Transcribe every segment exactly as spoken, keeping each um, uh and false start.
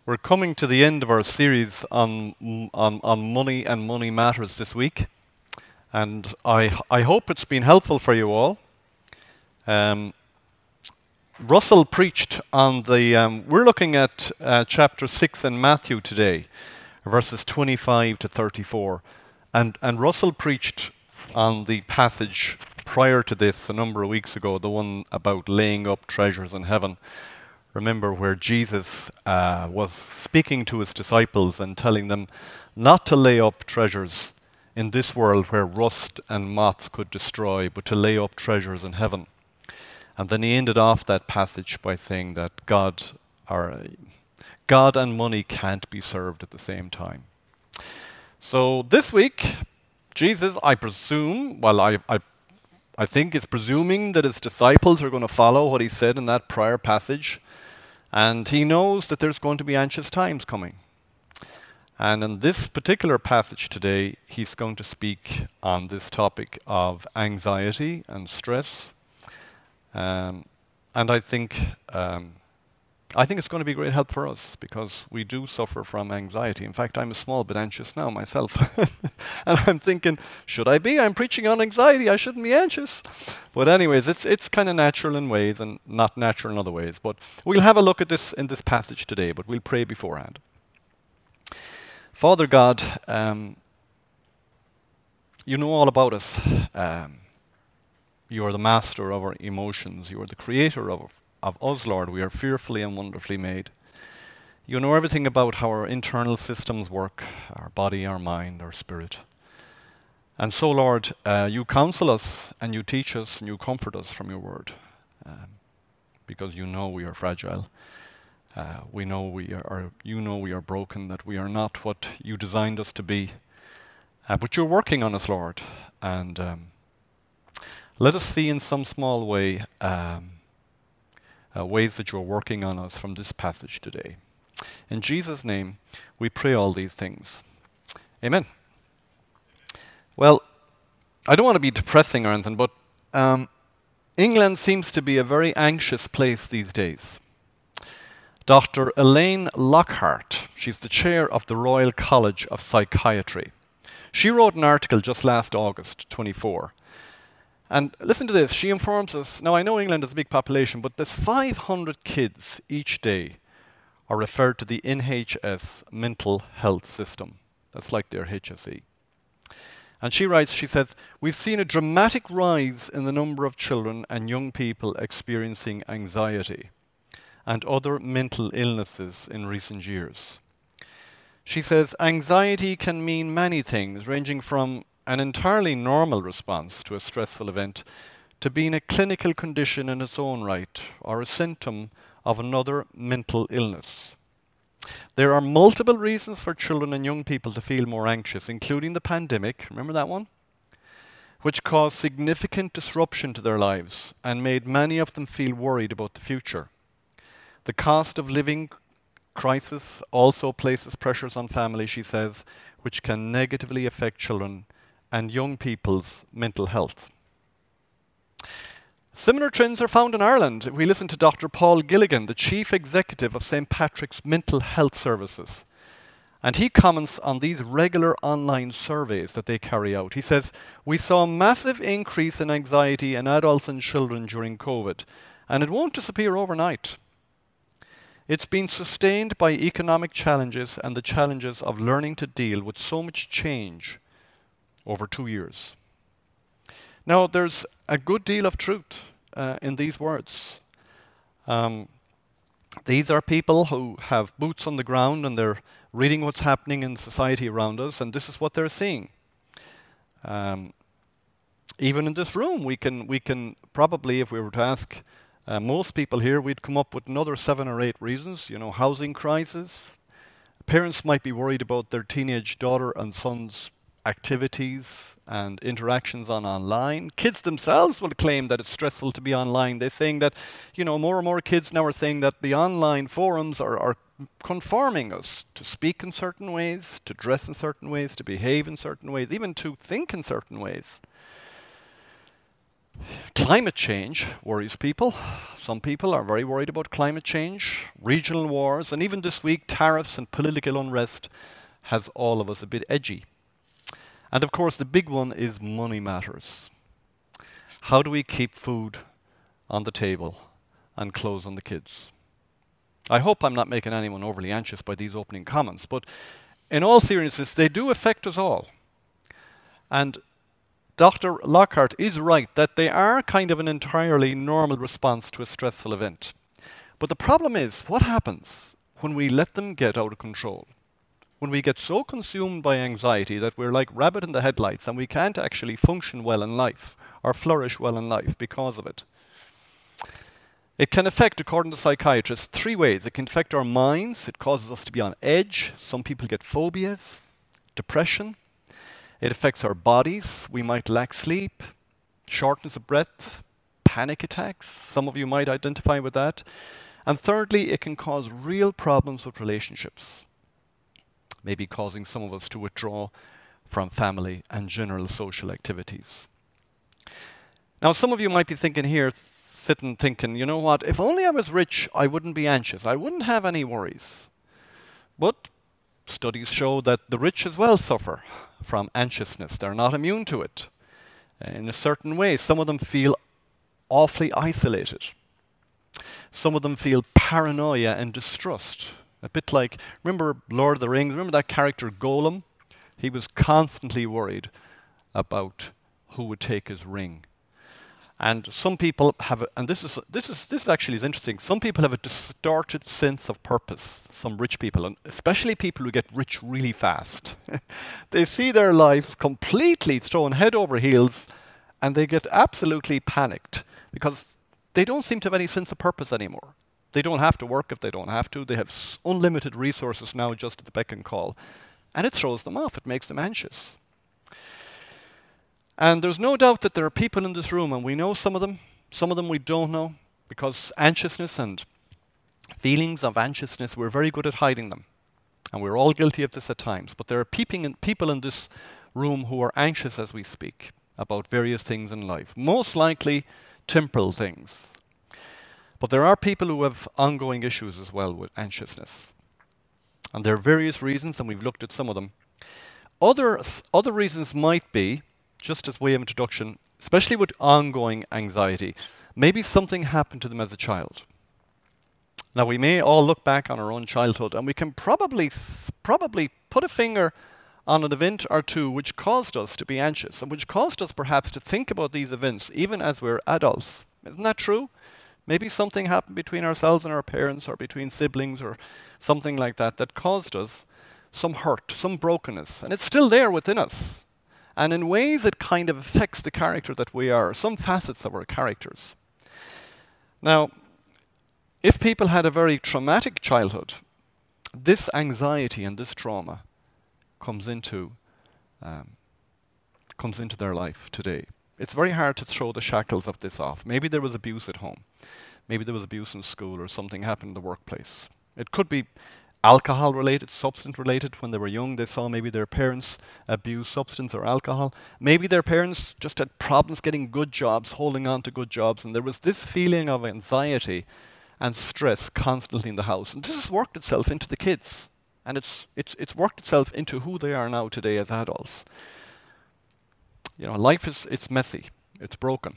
We're coming to the end of our series on on on money and money matters this week, and I I hope it's been helpful for you all. Um, Russell preached on the. Um, we're looking at uh, chapter six in Matthew today, verses twenty-five to thirty-four, and and Russell preached on the passage prior to this a number of weeks ago, the one about laying up treasures in heaven. Remember where Jesus uh, was speaking to his disciples and telling them not to lay up treasures in this world where rust and moths could destroy, but to lay up treasures in heaven. And then he ended off that passage by saying that God, or, God and money can't be served at the same time. So this week, Jesus, I presume, well, I, I, I think is presuming that his disciples are going to follow what he said in that prior passage. And he knows that there's going to be anxious times coming. And in this particular passage today, he's going to speak on this topic of anxiety and stress. Um, and I think um, I think it's going to be great help for us because we do suffer from anxiety. In fact, I'm a small bit anxious now myself. And I'm thinking, should I be? I'm preaching on anxiety. I shouldn't be anxious. But anyways, it's it's kind of natural in ways and not natural in other ways. But we'll have a look at this in this passage today, but we'll pray beforehand. Father God, um, you know all about us. Um, you are the master of our emotions. You are the creator of of us, Lord. We are fearfully and wonderfully made. You know everything about how our internal systems work, our body, our mind, our spirit. And so, Lord, uh, you counsel us and you teach us and you comfort us from your word. Um, because you know we are fragile. Uh, we know we are, are, you know we are broken, that we are not what you designed us to be. Uh, but you're working on us, Lord. And um, let us see in some small way um, Uh, ways that you're working on us from this passage today. In Jesus' name, we pray all these things. Amen. Well, I don't want to be depressing or anything, but um, England seems to be a very anxious place these days. Doctor Elaine Lockhart, she's the chair of the Royal College of Psychiatry. She wrote an article just last August twenty-fourth. And listen to this, she informs us, now I know England has a big population, but there's five hundred kids each day are referred to the N H S mental health system. That's like their H S E. And she writes, she says, we've seen a dramatic rise in the number of children and young people experiencing anxiety and other mental illnesses in recent years. She says, anxiety can mean many things, ranging from an entirely normal response to a stressful event to being a clinical condition in its own right or a symptom of another mental illness. There are multiple reasons for children and young people to feel more anxious, including the pandemic, remember that one? Which caused significant disruption to their lives and made many of them feel worried about the future. The cost of living crisis also places pressures on families, she says, which can negatively affect children and young people's mental health. Similar trends are found in Ireland. If we listen to Doctor Paul Gilligan, the Chief Executive of Saint Patrick's Mental Health Services, and he comments on these regular online surveys that they carry out. He says, we saw a massive increase in anxiety in adults and children during COVID, and it won't disappear overnight. It's been sustained by economic challenges and the challenges of learning to deal with so much change over two years. Now, there's a good deal of truth uh, in these words. Um, these are people who have boots on the ground and they're reading what's happening in society around us, and this is what they're seeing. Um, even in this room, we can we can probably, if we were to ask uh, most people here, we'd come up with another seven or eight reasons. You know, housing crisis. Parents might be worried about their teenage daughter and son's activities and interactions on online. Kids themselves will claim that it's stressful to be online. They're saying that, you know, more and more kids now are saying that the online forums are, are conforming us to speak in certain ways, to dress in certain ways, to behave in certain ways, even to think in certain ways. Climate change worries people. Some people are very worried about climate change, regional wars, and even this week, tariffs and political unrest has all of us a bit edgy. And of course, the big one is money matters. How do we keep food on the table and clothes on the kids? I hope I'm not making anyone overly anxious by these opening comments, but in all seriousness, they do affect us all. And Doctor Lockhart is right that they are kind of an entirely normal response to a stressful event. But the problem is, what happens when we let them get out of control? When we get so consumed by anxiety that we're like rabbit in the headlights and we can't actually function well in life or flourish well in life because of it. It can affect, according to psychiatrists, three ways. It can affect our minds. It causes us to be on edge. Some people get phobias, depression. It affects our bodies. We might lack sleep, shortness of breath, panic attacks. Some of you might identify with that. And thirdly, it can cause real problems with relationships, maybe causing some of us to withdraw from family and general social activities. Now, some of you might be thinking here, sitting thinking, you know what, if only I was rich, I wouldn't be anxious. I wouldn't have any worries. But studies show that the rich as well suffer from anxiousness. They're not immune to it. In a certain way, some of them feel awfully isolated. Some of them feel paranoia and distrust. A bit like, remember Lord of the Rings? Remember that character Gollum? He was constantly worried about who would take his ring. And some people have, a, and this is this is this actually is interesting. Some people have a distorted sense of purpose. Some rich people, and especially people who get rich really fast, they see their life completely thrown head over heels, and they get absolutely panicked because they don't seem to have any sense of purpose anymore. They don't have to work if they don't have to. They have unlimited resources now, just at the beck and call, and it throws them off. It makes them anxious. And there's no doubt that there are people in this room, and we know some of them, some of them we don't know, because anxiousness and feelings of anxiousness, we're very good at hiding them. And we're all guilty of this at times. But there are peeping in, people in this room who are anxious as we speak about various things in life, most likely temporal things. But there are people who have ongoing issues as well with anxiousness. And there are various reasons, and we've looked at some of them. Other, other reasons might be, just as way of introduction, especially with ongoing anxiety, maybe something happened to them as a child. Now, we may all look back on our own childhood, and we can probably probably put a finger on an event or two which caused us to be anxious, and which caused us perhaps to think about these events even as we're adults. Isn't that true? Maybe something happened between ourselves and our parents, or between siblings, or something like that, that caused us some hurt, some brokenness, and it's still there within us. And in ways it kind of affects the character that we are, some facets of our characters. Now, if people had a very traumatic childhood, this anxiety and this trauma comes into um, comes into their life today. It's very hard to throw the shackles of this off. Maybe there was abuse at home. Maybe there was abuse in school, or something happened in the workplace. It could be alcohol related, substance related. When they were young, they saw maybe their parents abuse substance or alcohol. Maybe their parents just had problems getting good jobs, holding on to good jobs, and there was this feeling of anxiety and stress constantly in the house. And this has worked itself into the kids, and it's it's it's worked itself into who they are now today as adults. You know, life is it's messy, it's broken.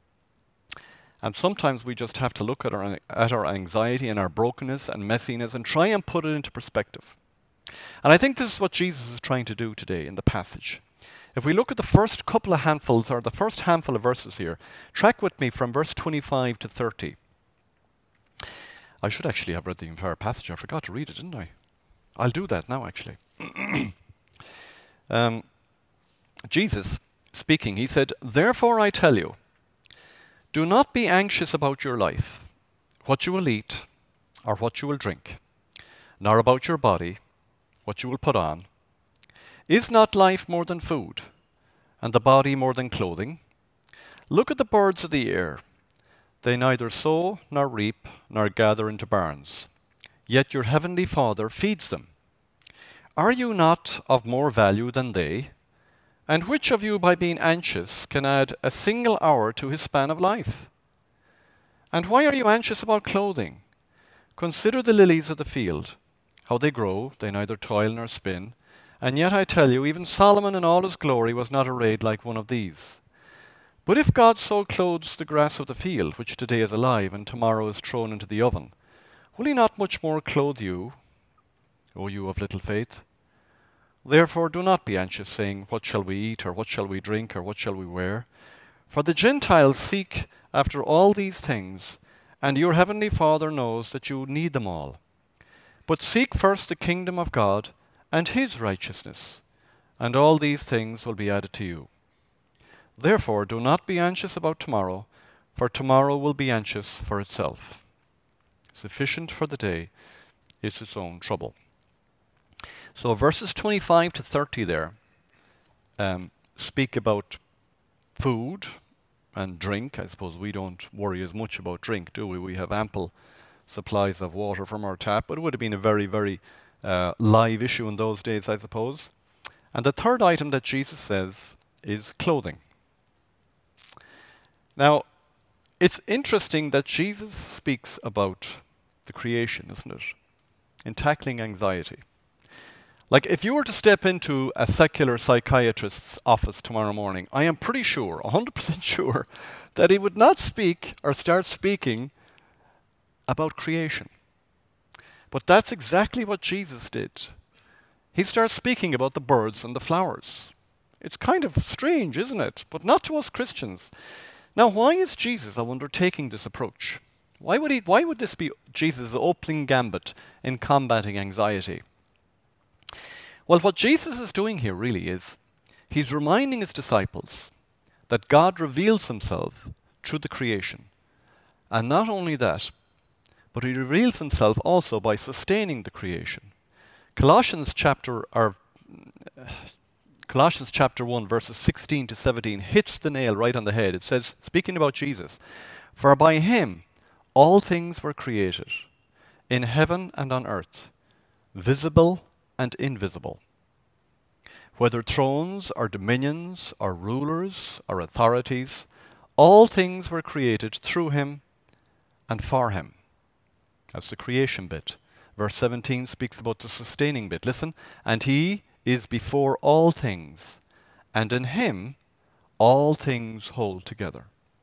And sometimes we just have to look at our, at our anxiety and our brokenness and messiness and try and put it into perspective. And I think this is what Jesus is trying to do today in the passage. If we look at the first couple of handfuls, or the first handful of verses here, track with me from verse twenty-five to thirty. I should actually have read the entire passage. I forgot to read it, didn't I? I'll do that now, actually. um, Jesus speaking, he said, "Therefore I tell you, do not be anxious about your life, what you will eat or what you will drink, nor about your body, what you will put on. Is not life more than food, and the body more than clothing? Look at the birds of the air. They neither sow nor reap nor gather into barns, yet your heavenly Father feeds them. Are you not of more value than they? And which of you, by being anxious, can add a single hour to his span of life? And why are you anxious about clothing? Consider the lilies of the field, how they grow, they neither toil nor spin. And yet I tell you, even Solomon in all his glory was not arrayed like one of these. But if God so clothes the grass of the field, which today is alive and tomorrow is thrown into the oven, will he not much more clothe you, O you of little faith? Therefore do not be anxious, saying, what shall we eat, or what shall we drink, or what shall we wear? For the Gentiles seek after all these things, and your heavenly Father knows that you need them all. But seek first the kingdom of God and his righteousness, and all these things will be added to you. Therefore do not be anxious about tomorrow, for tomorrow will be anxious for itself. Sufficient for the day is its own trouble. So verses twenty-five to thirty there um, speak about food and drink. I suppose we don't worry as much about drink, do we? We have ample supplies of water from our tap, but it would have been a very, very uh, live issue in those days, I suppose. And the third item that Jesus says is clothing. Now, it's interesting that Jesus speaks about the creation, isn't it? In tackling anxiety. Like, if you were to step into a secular psychiatrist's office tomorrow morning, I am pretty sure, one hundred percent sure, that he would not speak or start speaking about creation. But that's exactly what Jesus did. He starts speaking about the birds and the flowers. It's kind of strange, isn't it? But not to us Christians. Now, why is Jesus, I wonder, taking this approach? Why would he? Why would this be Jesus' opening gambit in combating anxiety? Well, what Jesus is doing here really is he's reminding his disciples that God reveals himself through the creation. And not only that, but he reveals himself also by sustaining the creation. Colossians chapter or uh, Colossians chapter one verses sixteen to seventeen hits the nail right on the head. It says, speaking about Jesus, for by him all things were created, in heaven and on earth, visible and invisible. Whether thrones or dominions or rulers or authorities, all things were created through him and for him. That's the creation bit. Verse seventeen speaks about the sustaining bit. Listen, and he is before all things, and in him all things hold together.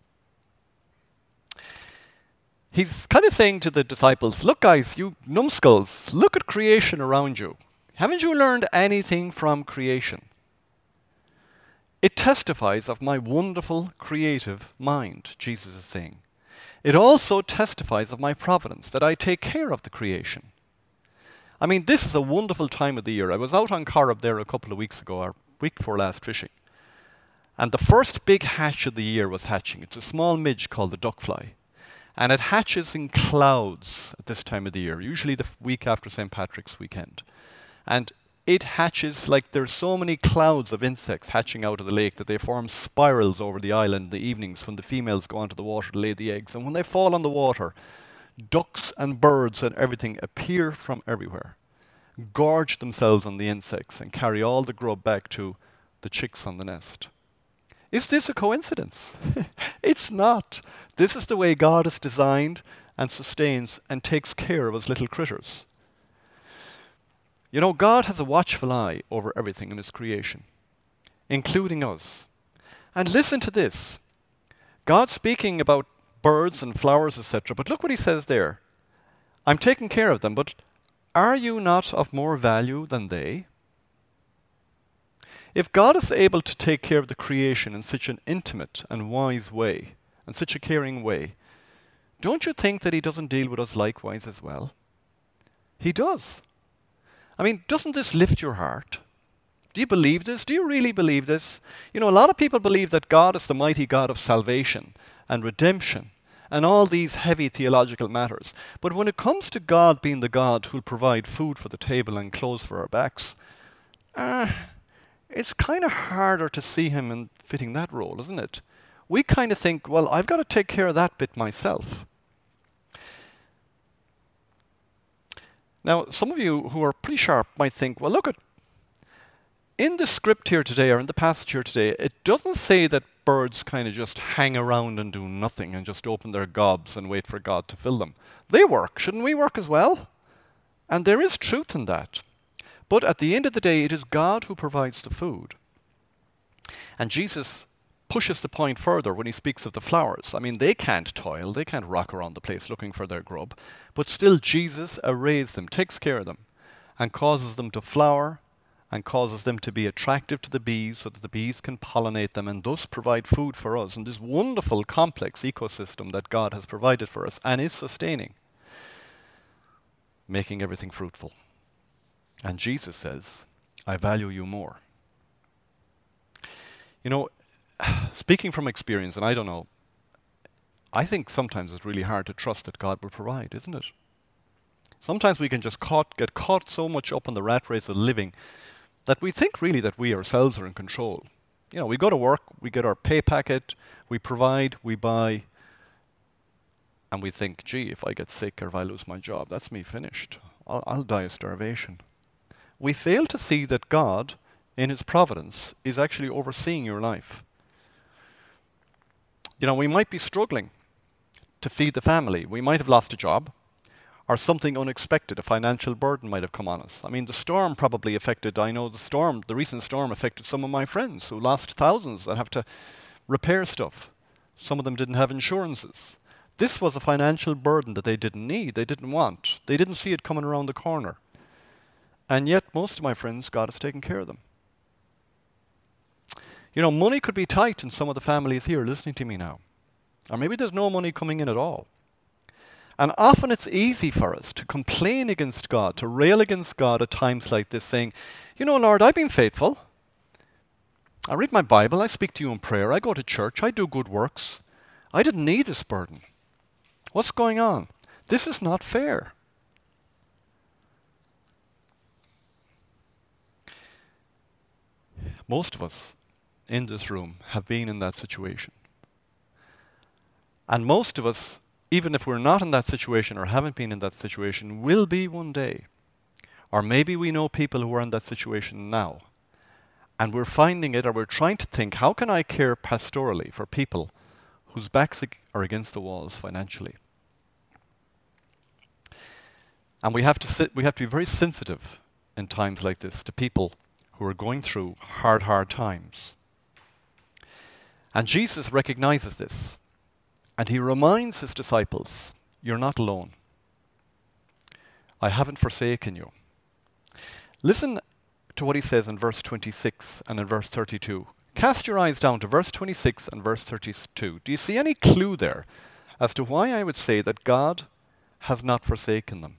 He's kind of saying to the disciples, look guys, you numbskulls, look at creation around you. Haven't you learned anything from creation? It testifies of my wonderful creative mind, Jesus is saying. It also testifies of my providence, that I take care of the creation. I mean, this is a wonderful time of the year. I was out on Corrib there a couple of weeks ago, or week before last, fishing. And the first big hatch of the year was hatching. It's a small midge called the duckfly. And it hatches in clouds at this time of the year, usually the f- week after Saint Patrick's weekend. And it hatches like there's so many clouds of insects hatching out of the lake that they form spirals over the island in the evenings when the females go onto the water to lay the eggs. And when they fall on the water, ducks and birds and everything appear from everywhere, gorge themselves on the insects and carry all the grub back to the chicks on the nest. Is this a coincidence? It's not. This is the way God has designed and sustains and takes care of his little critters. You know, God has a watchful eye over everything in his creation, including us. And listen to this. God's speaking about birds and flowers, et cetera, but look what he says there. I'm taking care of them, but are you not of more value than they? If God is able to take care of the creation in such an intimate and wise way, in such a caring way, don't you think that he doesn't deal with us likewise as well? He does. I mean, doesn't this lift your heart? Do you believe this? Do you really believe this? You know, a lot of people believe that God is the mighty God of salvation and redemption and all these heavy theological matters. But when it comes to God being the God who'll provide food for the table and clothes for our backs, uh, it's kind of harder to see him in fitting that role, isn't it? We kind of think, well, I've got to take care of that bit myself. Now, some of you who are pretty sharp might think, well, look at, in the script here today, or in the passage here today, it doesn't say that birds kind of just hang around and do nothing and just open their gobs and wait for God to fill them. They work. Shouldn't we work as well? And there is truth in that. But at the end of the day, it is God who provides the food. And Jesus pushes the point further when he speaks of the flowers. I mean, they can't toil, they can't rock around the place looking for their grub, but still Jesus arrays them, takes care of them, and causes them to flower, and causes them to be attractive to the bees so that the bees can pollinate them and thus provide food for us in this wonderful, complex ecosystem that God has provided for us and is sustaining, making everything fruitful. And Jesus says, I value you more. You know, speaking from experience, and I don't know, I think sometimes it's really hard to trust that God will provide, isn't it? Sometimes we can just caught, get caught so much up in the rat race of living that we think really that we ourselves are in control. You know, we go to work, we get our pay packet, we provide, we buy, and we think, gee, if I get sick or if I lose my job, that's me finished. I'll, I'll die of starvation. We fail to see that God, in his providence, is actually overseeing your life. You know, we might be struggling to feed the family. We might have lost a job, or something unexpected, a financial burden might have come on us. I mean, the storm probably affected, I know the storm, the recent storm affected some of my friends who lost thousands and have to repair stuff. Some of them didn't have insurances. This was a financial burden that they didn't need, they didn't want. They didn't see it coming around the corner. And yet, most of my friends, God has taken care of them. You know, money could be tight in some of the families here listening to me now. Or maybe there's no money coming in at all. And often it's easy for us to complain against God, to rail against God at times like this, saying, you know, Lord, I've been faithful. I read my Bible, I speak to you in prayer, I go to church, I do good works. I didn't need this burden. What's going on? This is not fair. Most of us in this room have been in that situation. And most of us, even if we're not in that situation or haven't been in that situation, will be one day. Or maybe we know people who are in that situation now. And we're finding it, or we're trying to think, how can I care pastorally for people whose backs are against the walls financially? And we have to sit, we have to be very sensitive in times like this to people who are going through hard, hard times. And Jesus recognizes this. And he reminds his disciples, you're not alone. I haven't forsaken you. Listen to what he says in verse twenty-six and in verse thirty-two. Cast your eyes down to verse twenty-six and verse thirty-two. Do you see any clue there as to why I would say that God has not forsaken them?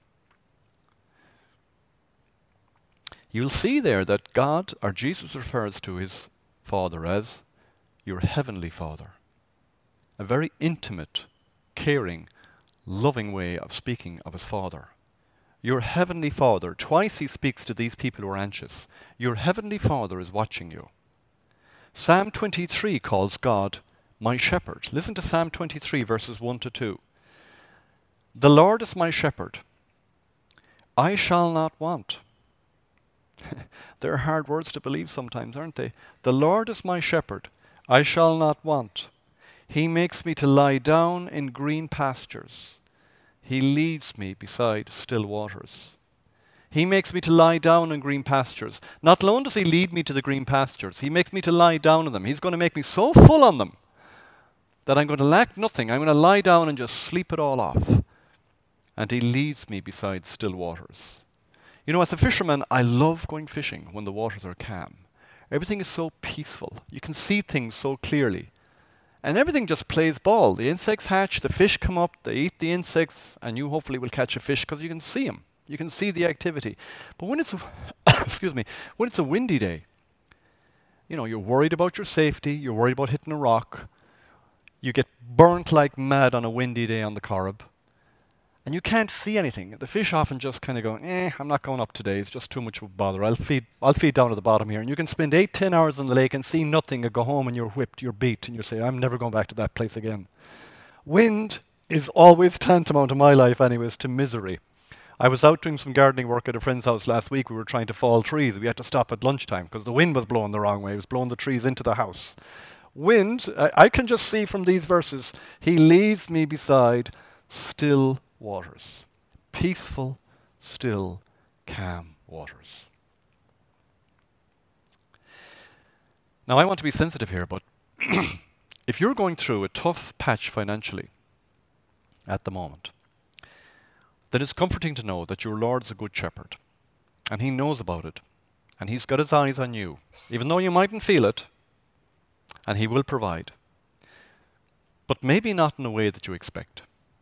You'll see there that God, or Jesus, refers to his Father as your heavenly Father. A very intimate, caring, loving way of speaking of his Father. Your heavenly Father. Twice he speaks to these people who are anxious. Your heavenly Father is watching you. Psalm twenty-three calls God my shepherd. Listen to Psalm twenty-three, verses one to two. The Lord is my shepherd. I shall not want. They're hard words to believe sometimes, aren't they? The Lord is my shepherd. I shall not want. He makes me to lie down in green pastures. He leads me beside still waters. He makes me to lie down in green pastures. Not alone does he lead me to the green pastures, he makes me to lie down in them. He's going to make me so full on them that I'm going to lack nothing. I'm going to lie down and just sleep it all off. And he leads me beside still waters. You know, as a fisherman, I love going fishing when the waters are calm. Everything is so peaceful. You can see things so clearly. And everything just plays ball. The insects hatch, the fish come up, they eat the insects, and you hopefully will catch a fish because you can see them. You can see the activity. But when it's a excuse me, when it's a windy day, you know, you're worried about your safety, you're worried about hitting a rock, you get burnt like mad on a windy day on the Corrib, and you can't see anything. The fish often just kind of go, eh, I'm not going up today, it's just too much of a bother. I'll feed I'll feed down to the bottom here. And you can spend eight, ten hours on the lake and see nothing and go home and you're whipped, you're beat, and you say, I'm never going back to that place again. Wind is always tantamount in my life anyways to misery. I was out doing some gardening work at a friend's house last week. We were trying to fall trees. We had to stop at lunchtime because the wind was blowing the wrong way. It was blowing the trees into the house. Wind, I, I can just see from these verses, he leads me beside still waters. Peaceful, still, calm waters. Now, I want to be sensitive here, but if you're going through a tough patch financially at the moment, then it's comforting to know that your Lord's a good shepherd, and he knows about it, and he's got his eyes on you, even though you mightn't feel it, and he will provide, but maybe not in a way that you expect.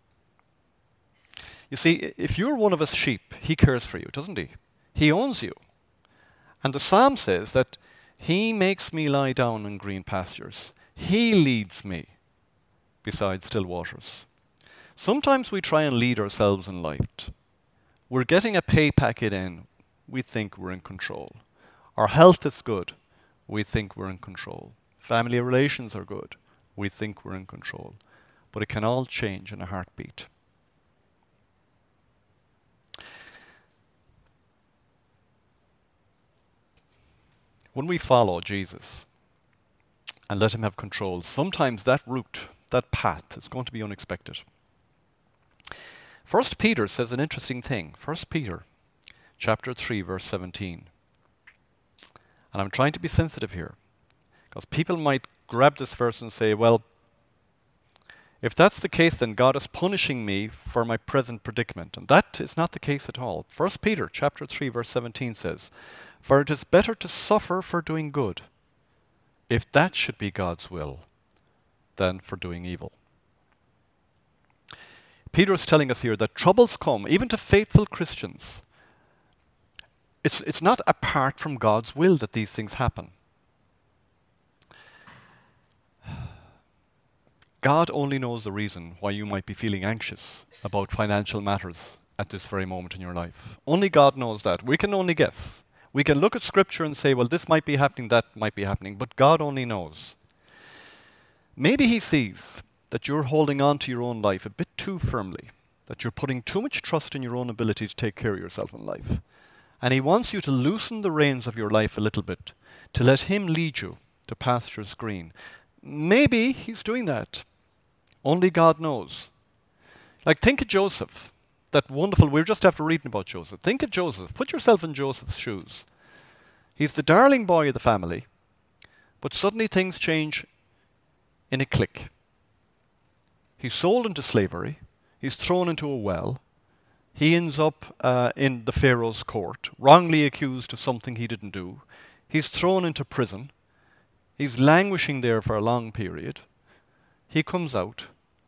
You see, if you're one of his sheep, he cares for you, doesn't he? He owns you. And the psalm says that he makes me lie down in green pastures. He leads me beside still waters. Sometimes we try and lead ourselves in life. We're getting a pay packet in. We think we're in control. Our health is good. We think we're in control. Family relations are good. We think we're in control. But it can all change in a heartbeat. When we follow Jesus and let him have control, sometimes that route, that path, is going to be unexpected. First Peter says an interesting thing. First Peter chapter three, verse seventeen. And I'm trying to be sensitive here, because people might grab this verse and say, well, if that's the case, then God is punishing me for my present predicament. And that is not the case at all. First Peter chapter three, verse seventeen says, for it is better to suffer for doing good, if that should be God's will, than for doing evil. Peter is telling us here that troubles come, even to faithful Christians. It's, it's not apart from God's will that these things happen. God only knows the reason why you might be feeling anxious about financial matters at this very moment in your life. Only God knows that. We can only guess. We can look at Scripture and say, well, this might be happening, that might be happening, but God only knows. Maybe he sees that you're holding on to your own life a bit too firmly, that you're putting too much trust in your own ability to take care of yourself in life. And he wants you to loosen the reins of your life a little bit, to let him lead you to pastures green. Maybe he's doing that. Only God knows. Like, think of Joseph. That wonderful, we're just after reading about Joseph. Think of Joseph. Put yourself in Joseph's shoes. He's the darling boy of the family, but suddenly things change in a click. He's sold into slavery. He's thrown into a well. He ends up uh, in the Pharaoh's court, wrongly accused of something he didn't do. He's thrown into prison. He's languishing there for a long period. He comes out.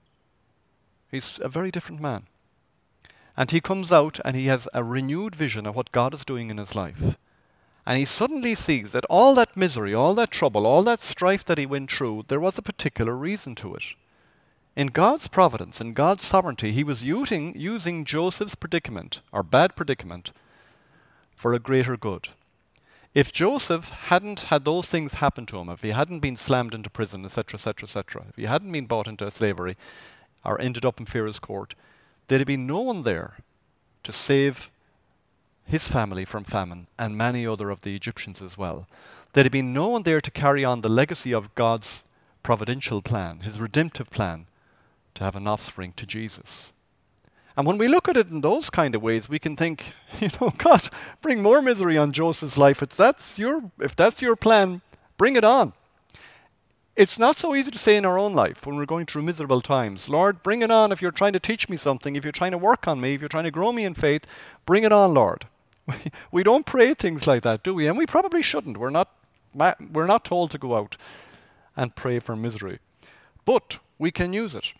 He's a very different man. And he comes out and he has a renewed vision of what God is doing in his life. And he suddenly sees that all that misery, all that trouble, all that strife that he went through, there was a particular reason to it. In God's providence, in God's sovereignty, he was using, using Joseph's predicament, or bad predicament, for a greater good. If Joseph hadn't had those things happen to him, if he hadn't been slammed into prison, et cetera, et cetera, et cetera, if he hadn't been bought into slavery or ended up in Pharaoh's court, there'd have been no one there to save his family from famine and many other of the Egyptians as well. There'd have been no one there to carry on the legacy of God's providential plan, his redemptive plan, to have an offspring to Jesus. And when we look at it in those kind of ways, we can think, you know, God, bring more misery on Joseph's life. If that's your, if that's your plan, bring it on. It's not so easy to say in our own life when we're going through miserable times, Lord, bring it on if you're trying to teach me something, if you're trying to work on me, if you're trying to grow me in faith, bring it on, Lord. We don't pray things like that, do we? And we probably shouldn't. We're not, we're not told to go out and pray for misery. But we can use it.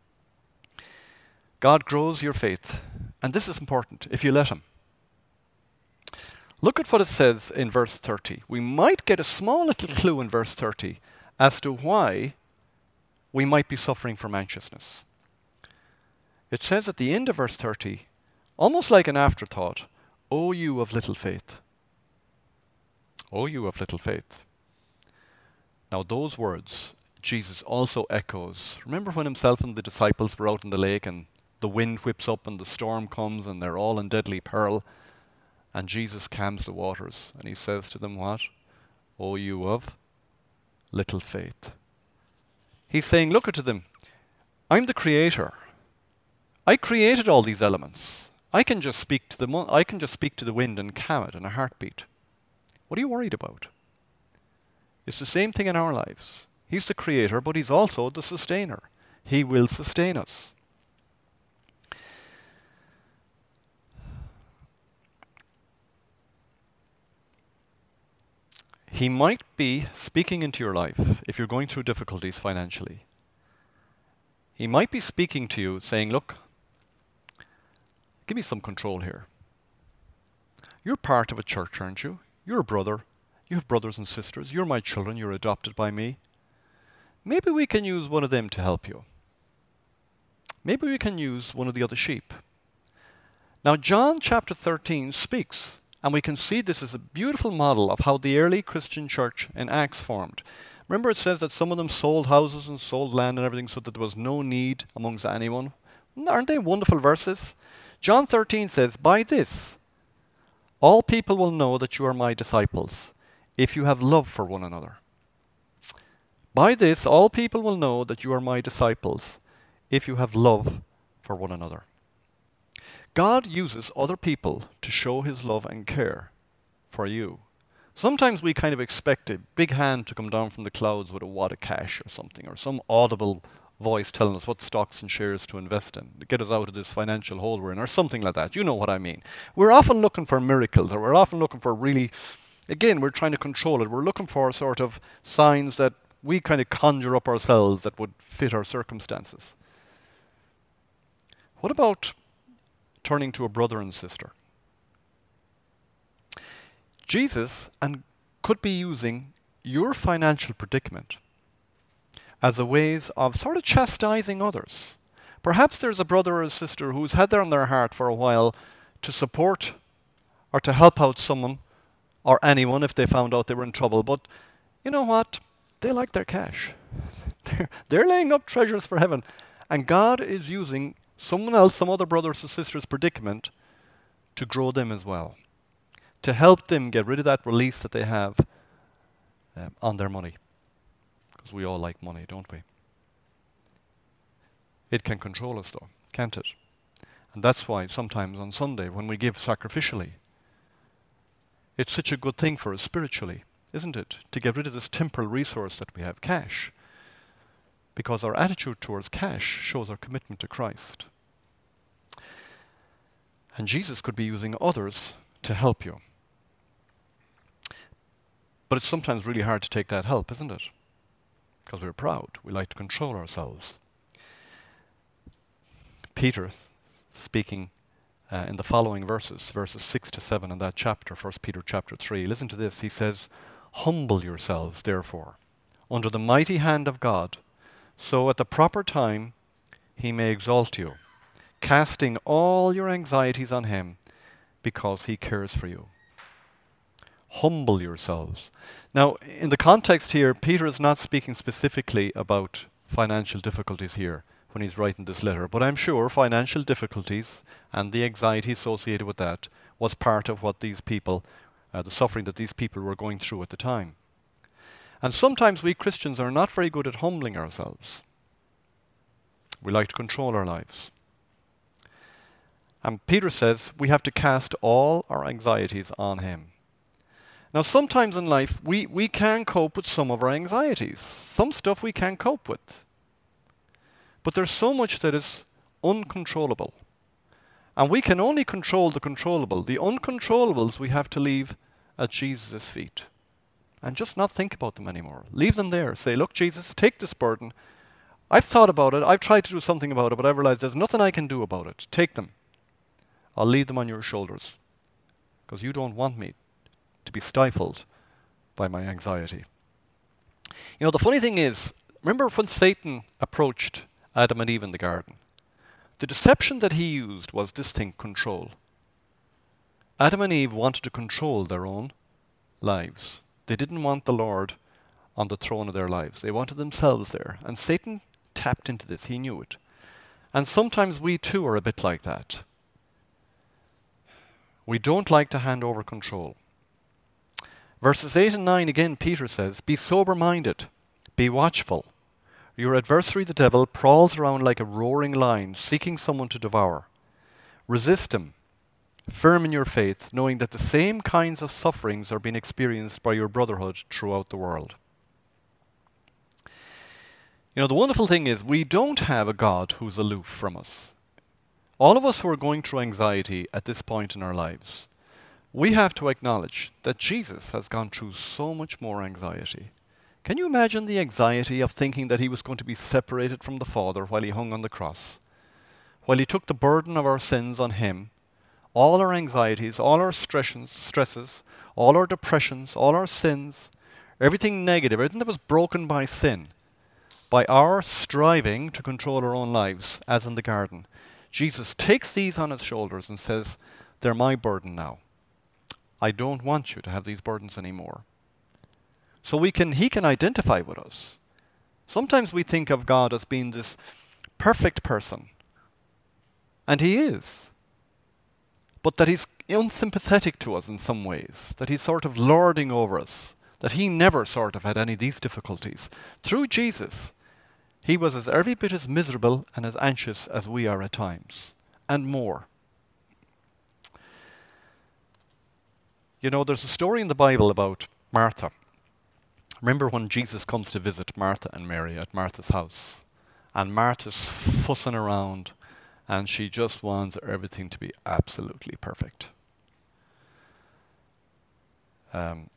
God grows your faith. And this is important, if you let him. Look at what it says in verse thirty. We might get a small little clue in verse thirty as to why we might be suffering from anxiousness. It says at the end of verse thirty, almost like an afterthought, O you of little faith. O you of little faith. Now those words, Jesus also echoes. Remember when himself and the disciples were out in the lake and the wind whips up and the storm comes and they're all in deadly peril. And Jesus calms the waters and he says to them, what? O you of little faith. He's saying, look at them. I'm the creator. I created all these elements. I can just speak to the mo- I can just speak to the wind and calm it in a heartbeat. What are you worried about? It's the same thing in our lives. He's the creator, but he's also the sustainer. He will sustain us. He might be speaking into your life if you're going through difficulties financially. He might be speaking to you saying, look, give me some control here. You're part of a church, aren't you? You're a brother. You have brothers and sisters. You're my children. You're adopted by me. Maybe we can use one of them to help you. Maybe we can use one of the other sheep. Now, John chapter thirteen speaks, and we can see this as a beautiful model of how the early Christian church in Acts formed. Remember, it says that some of them sold houses and sold land and everything so that there was no need amongst anyone. Aren't they wonderful verses? John thirteen says, by this, all people will know that you are my disciples, if you have love for one another. By this, all people will know that you are my disciples, if you have love for one another. God uses other people to show his love and care for you. Sometimes we kind of expect a big hand to come down from the clouds with a wad of cash or something, or some audible voice telling us what stocks and shares to invest in, to get us out of this financial hole we're in, or something like that. You know what I mean. We're often looking for miracles, or we're often looking for really, again, we're trying to control it. We're looking for sort of signs that we kind of conjure up ourselves that would fit our circumstances. What about turning to a brother and sister? Jesus and could be using your financial predicament as a ways of sort of chastising others. Perhaps there's a brother or a sister who's had that on their heart for a while to support or to help out someone or anyone if they found out they were in trouble. But you know what? They like their cash. They're, they're laying up treasures for heaven. And God is using someone else, some other brothers or sisters' predicament to grow them as well, to help them get rid of that release that they have um, on their money. Because we all like money, don't we? It can control us though, can't it? And that's why sometimes on Sunday when we give sacrificially, it's such a good thing for us spiritually, isn't it? To get rid of this temporal resource that we have, cash. Because our attitude towards cash shows our commitment to Christ. And Jesus could be using others to help you. But it's sometimes really hard to take that help, isn't it? Because we're proud. We like to control ourselves. Peter, speaking uh, in the following verses, verses six to seven in that chapter, First Peter chapter three, listen to this. He says, humble yourselves, therefore, under the mighty hand of God, so at the proper time he may exalt you, casting all your anxieties on him, because he cares for you. Humble yourselves. Now, in the context here, Peter is not speaking specifically about financial difficulties here when he's writing this letter, but I'm sure financial difficulties and the anxiety associated with that was part of what these people, uh, the suffering that these people were going through at the time. And sometimes we Christians are not very good at humbling ourselves. We like to control our lives. And Peter says we have to cast all our anxieties on him. Now sometimes in life we, we can cope with some of our anxieties. Some stuff we can cope with. But there's so much that is uncontrollable. And we can only control the controllable. The uncontrollables we have to leave at Jesus' feet. And just not think about them anymore. Leave them there. Say, look, Jesus, take this burden. I've thought about it. I've tried to do something about it, but I've realized there's nothing I can do about it. Take them. I'll leave them on your shoulders. Because you don't want me to be stifled by my anxiety. You know, the funny thing is, remember when Satan approached Adam and Eve in the garden? The deception that he used was this thing, control. Adam and Eve wanted to control their own lives. They didn't want the Lord on the throne of their lives. They wanted themselves there. And Satan tapped into this. He knew it. And sometimes we too are a bit like that. We don't like to hand over control. Verses eight and nine again, Peter says, be sober-minded, be watchful. Your adversary, the devil, prowls around like a roaring lion, seeking someone to devour. Resist him, firm in your faith, knowing that the same kinds of sufferings are being experienced by your brotherhood throughout the world. You know, the wonderful thing is we don't have a God who's aloof from us. All of us who are going through anxiety at this point in our lives, we have to acknowledge that Jesus has gone through so much more anxiety. Can you imagine the anxiety of thinking that he was going to be separated from the Father while he hung on the cross? While he took the burden of our sins on him, all our anxieties, all our stresses, stresses, all our depressions, all our sins, everything negative, everything that was broken by sin, by our striving to control our own lives, as in the garden, Jesus takes these on his shoulders and says, they're my burden now. I don't want you to have these burdens anymore. So we can, he can identify with us. Sometimes we think of God as being this perfect person. And he is. But that he's unsympathetic to us in some ways. That he's sort of lording over us. That he never sort of had any of these difficulties. Through Jesus, he was as every bit as miserable and as anxious as we are at times. And more. You know, there's a story in the Bible about Martha. Remember when Jesus comes to visit Martha and Mary at Martha's house? And Martha's fussing around and she just wants everything to be absolutely perfect. Um,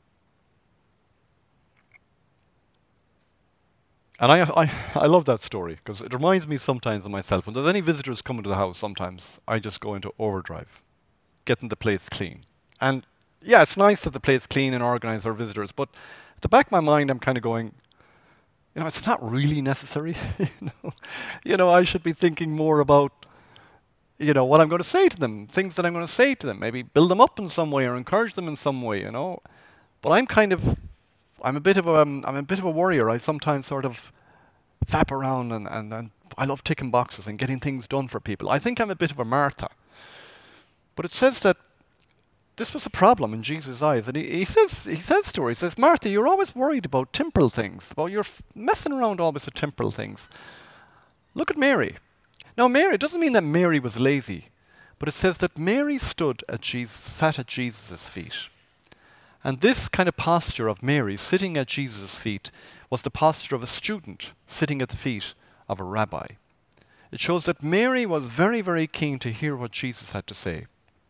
and I, I, I love that story because it reminds me sometimes of myself. When there's any visitors coming to the house, sometimes I just go into overdrive, getting the place clean. And yeah, it's nice that the place clean and organized for visitors, but at the back of my mind, I'm kind of going, you know, it's not really necessary. you know, you know, I should be thinking more about, you know, what I'm going to say to them, things that I'm going to say to them, maybe build them up in some way or encourage them in some way, you know. But I'm kind of, I'm a bit of a, um, I'm a bit of a worrier. I sometimes sort of fap around and, and, and I love ticking boxes and getting things done for people. I think I'm a bit of a Martha. But it says that this was a problem in Jesus' eyes. And he, he says he says to her, he says, Martha, you're always worried about temporal things. About you're f- messing around always with temporal things. Look at Mary. Now Mary, it doesn't mean that Mary was lazy. But it says that Mary stood at Jesus, sat at Jesus' feet. And this kind of posture of Mary sitting at Jesus' feet was the posture of a student sitting at the feet of a rabbi. It shows that Mary was very, very keen to hear what Jesus had to say.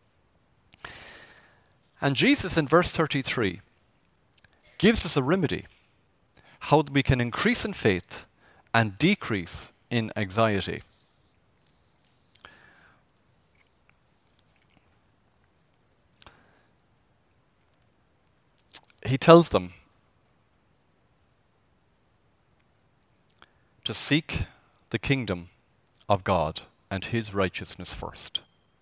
And Jesus in verse thirty-three gives us a remedy, how we can increase in faith and decrease in anxiety. He tells them to seek the kingdom of God and his righteousness first.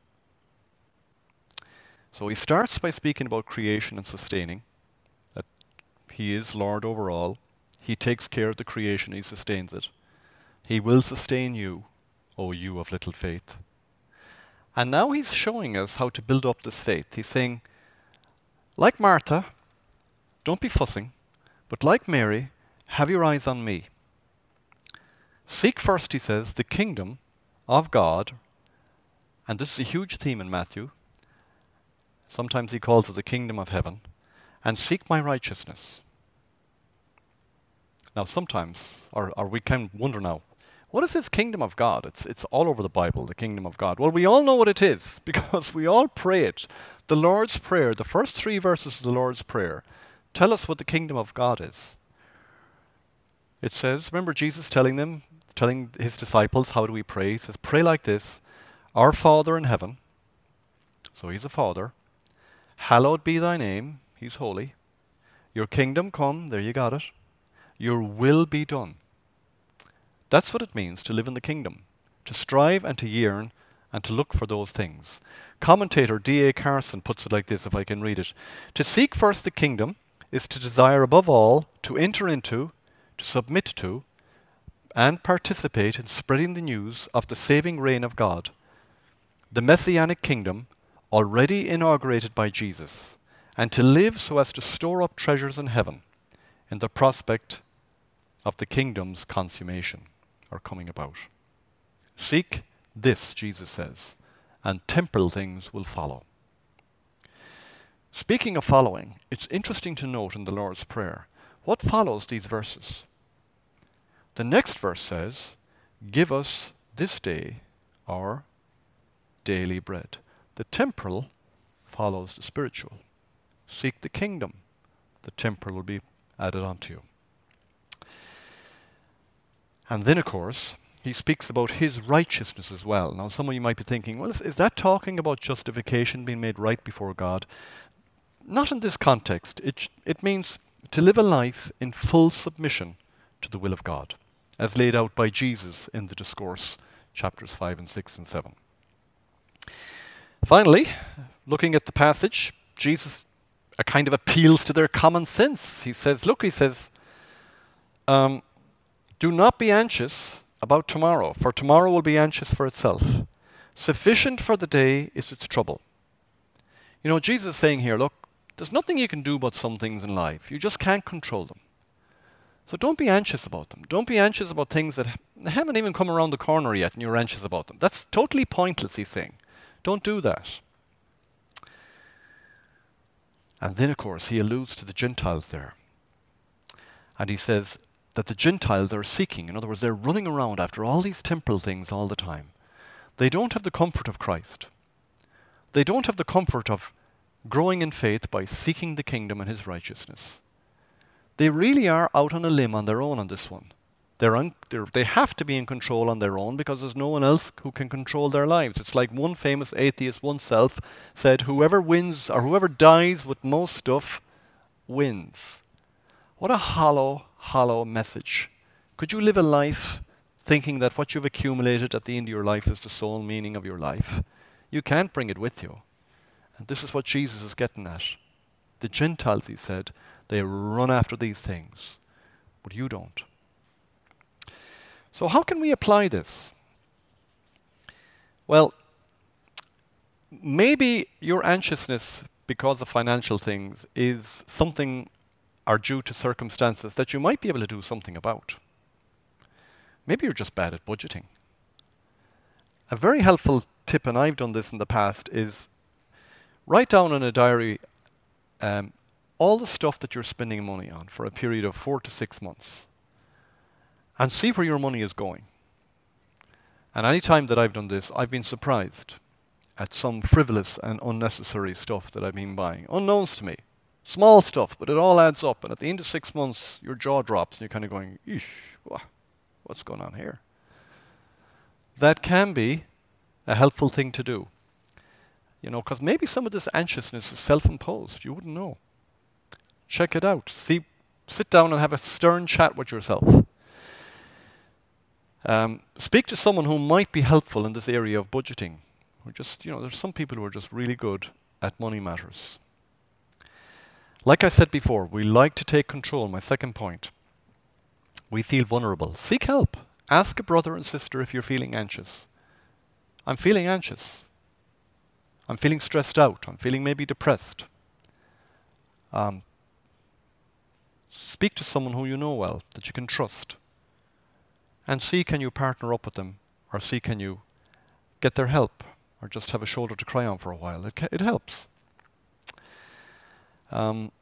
So he starts by speaking about creation and sustaining, that he is Lord over all. He takes care of the creation, he sustains it. He will sustain you, O you of little faith. And now he's showing us how to build up this faith. He's saying, like Martha, don't be fussing, but like Mary, have your eyes on me. Seek first, he says, the kingdom of God, and this is a huge theme in Matthew. Sometimes he calls it the kingdom of heaven, and seek my righteousness. Now sometimes, or, or we can wonder now, what is this kingdom of God? It's, it's all over the Bible, the kingdom of God. Well, we all know what it is, because we all pray it. The Lord's Prayer, the first three verses of the Lord's Prayer, tell us what the kingdom of God is. It says, remember Jesus telling them, telling his disciples, how do we pray? He says, pray like this, our Father in heaven, so he's a father, hallowed be thy name, he's holy, your kingdom come, there you got it, your will be done. That's what it means to live in the kingdom, to strive and to yearn and to look for those things. Commentator D A Carson puts it like this, if I can read it. To seek first the kingdom is to desire above all, to enter into, to submit to, and participate in spreading the news of the saving reign of God, the Messianic kingdom already inaugurated by Jesus, and to live so as to store up treasures in heaven in the prospect of the kingdom's consummation or coming about. Seek this, Jesus says, and temporal things will follow. Speaking of following, it's interesting to note in the Lord's Prayer what follows these verses. The next verse says, "Give us this day our daily bread." The temporal follows the spiritual. Seek the kingdom. The temporal will be added onto you. And then, of course, he speaks about his righteousness as well. Now, some of you might be thinking, well, is, is that talking about justification, being made right before God? Not in this context. It, it means to live a life in full submission to the will of God, as laid out by Jesus in the discourse, chapters five and six and seven. Finally, looking at the passage, Jesus uh, kind of appeals to their common sense. He says, look, he says, um, do not be anxious about tomorrow, for tomorrow will be anxious for itself. Sufficient for the day is its trouble. You know, Jesus is saying here, look, there's nothing you can do about some things in life. You just can't control them. So don't be anxious about them. Don't be anxious about things that ha- haven't even come around the corner yet and you're anxious about them. That's totally pointless, he's saying. Don't do that. And then, of course, he alludes to the Gentiles there. And he says that the Gentiles are seeking. In other words, they're running around after all these temporal things all the time. They don't have the comfort of Christ. They don't have the comfort of growing in faith by seeking the kingdom and his righteousness. They really are out on a limb on their own on this one. They're un- they're, they have to be in control on their own because there's no one else who can control their lives. It's like one famous atheist oneself said, whoever wins or whoever dies with most stuff wins. What a hollow, hollow message. Could you live a life thinking that what you've accumulated at the end of your life is the sole meaning of your life? You can't bring it with you. And this is what Jesus is getting at. The Gentiles, he said, they run after these things, but you don't. So how can we apply this? Well, maybe your anxiousness because of financial things is something or due to circumstances that you might be able to do something about. Maybe you're just bad at budgeting. A very helpful tip, and I've done this in the past, is write down in a diary um, all the stuff that you're spending money on for a period of four to six months. And see where your money is going. And any time that I've done this, I've been surprised at some frivolous and unnecessary stuff that I've been buying, unknowns to me. Small stuff, but it all adds up. And at the end of six months, your jaw drops and you're kind of going, eesh, what's going on here? That can be a helpful thing to do. You know, because maybe some of this anxiousness is self-imposed. You wouldn't know. Check it out. See, sit down and have a stern chat with yourself. Um, speak to someone who might be helpful in this area of budgeting. Or just, you know, there's some people who are just really good at money matters. Like I said before, we like to take control. My second point. We feel vulnerable. Seek help. Ask a brother and sister if you're feeling anxious. I'm feeling anxious. I'm feeling stressed out. I'm feeling maybe depressed. Um, speak to someone who you know well, that you can trust. And see, can you partner up with them, or see, can you get their help, or just have a shoulder to cry on for a while. It, ca- it helps. Um,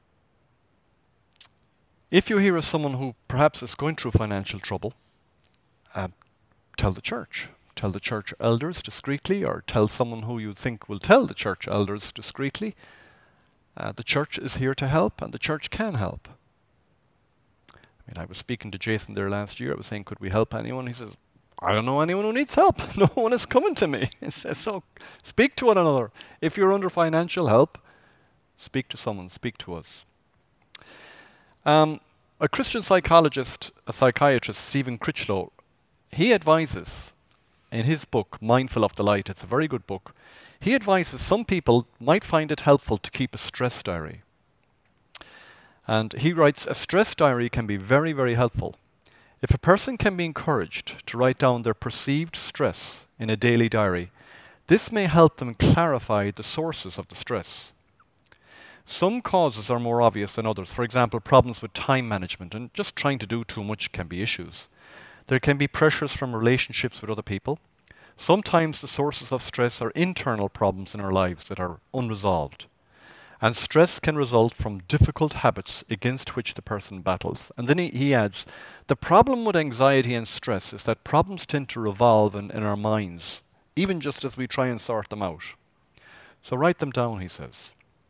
if you hear of someone who perhaps is going through financial trouble, uh, tell the church. Tell the church elders discreetly, or tell someone who you think will tell the church elders discreetly. Uh, the church is here to help, and the church can help. I mean, I was speaking to Jason there last year. I was saying, could we help anyone? He says, I don't know anyone who needs help. No one is coming to me. He says, so speak to one another. If you're under financial help, speak to someone, speak to us. Um, a Christian psychologist, a psychiatrist, Stephen Critchlow, he advises in his book, Mindful of the Light, it's a very good book, he advises some people might find it helpful to keep a stress diary. And he writes, a stress diary can be very, very helpful. If a person can be encouraged to write down their perceived stress in a daily diary, this may help them clarify the sources of the stress. Some causes are more obvious than others. For example, problems with time management and just trying to do too much can be issues. There can be pressures from relationships with other people. Sometimes the sources of stress are internal problems in our lives that are unresolved. And stress can result from difficult habits against which the person battles. And then he, he adds, the problem with anxiety and stress is that problems tend to revolve in, in our minds, even just as we try and sort them out. So write them down, he says.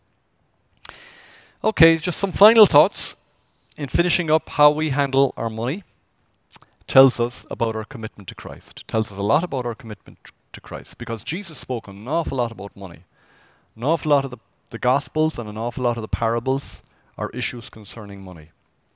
Okay, just some final thoughts. In finishing up how we handle our money, tells us about our commitment to Christ. Tells us a lot about our commitment to Christ, because Jesus spoke an awful lot about money. An awful lot of the, the Gospels and an awful lot of the parables are issues concerning money.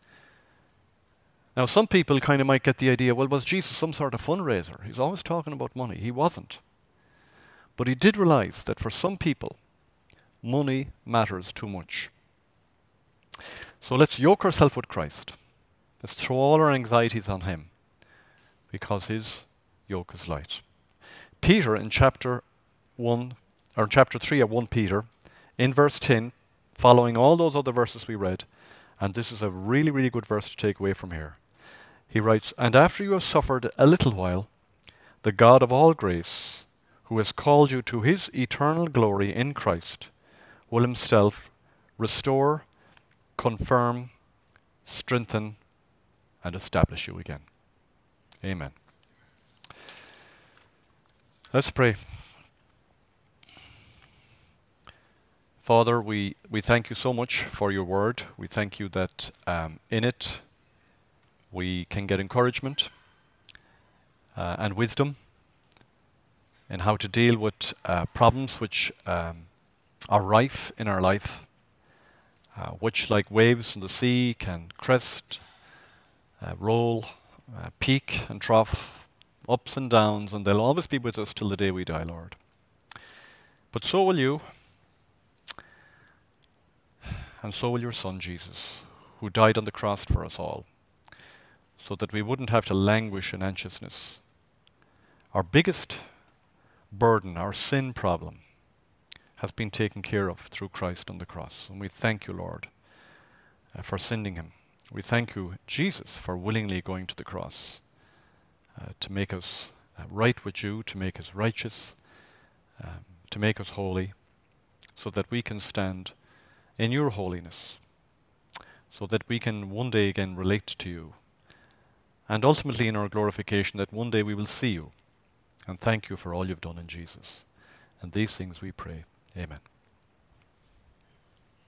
Now, some people kind of might get the idea, well, was Jesus some sort of fundraiser? He's always talking about money. He wasn't. But he did realize that for some people, money matters too much. So let's yoke ourselves with Christ. Let's throw all our anxieties on him, because his yoke is light. Peter in chapter one, or in chapter three of First Peter, in verse ten, following all those other verses we read, and this is a really, really good verse to take away from here. He writes, and after you have suffered a little while, the God of all grace, who has called you to his eternal glory in Christ, will himself restore, confirm, strengthen, and establish you again. Amen. Let's pray. Father, we, we thank you so much for your word. We thank you that um, in it we can get encouragement uh, and wisdom in how to deal with uh, problems which um, are rife in our life, uh, which like waves in the sea can crest, uh, roll, uh, peak and trough, ups and downs, and they'll always be with us till the day we die, Lord. But so will you, and so will your Son, Jesus, who died on the cross for us all, so that we wouldn't have to languish in anxiousness. Our biggest burden, our sin problem, has been taken care of through Christ on the cross. And we thank you, Lord, uh, for sending him. We thank you, Jesus, for willingly going to the cross uh, to make us uh, right with you, to make us righteous, um, to make us holy, so that we can stand in your holiness, so that we can one day again relate to you, and ultimately in our glorification that one day we will see you. And thank you for all you've done in Jesus. And these things we pray. Amen.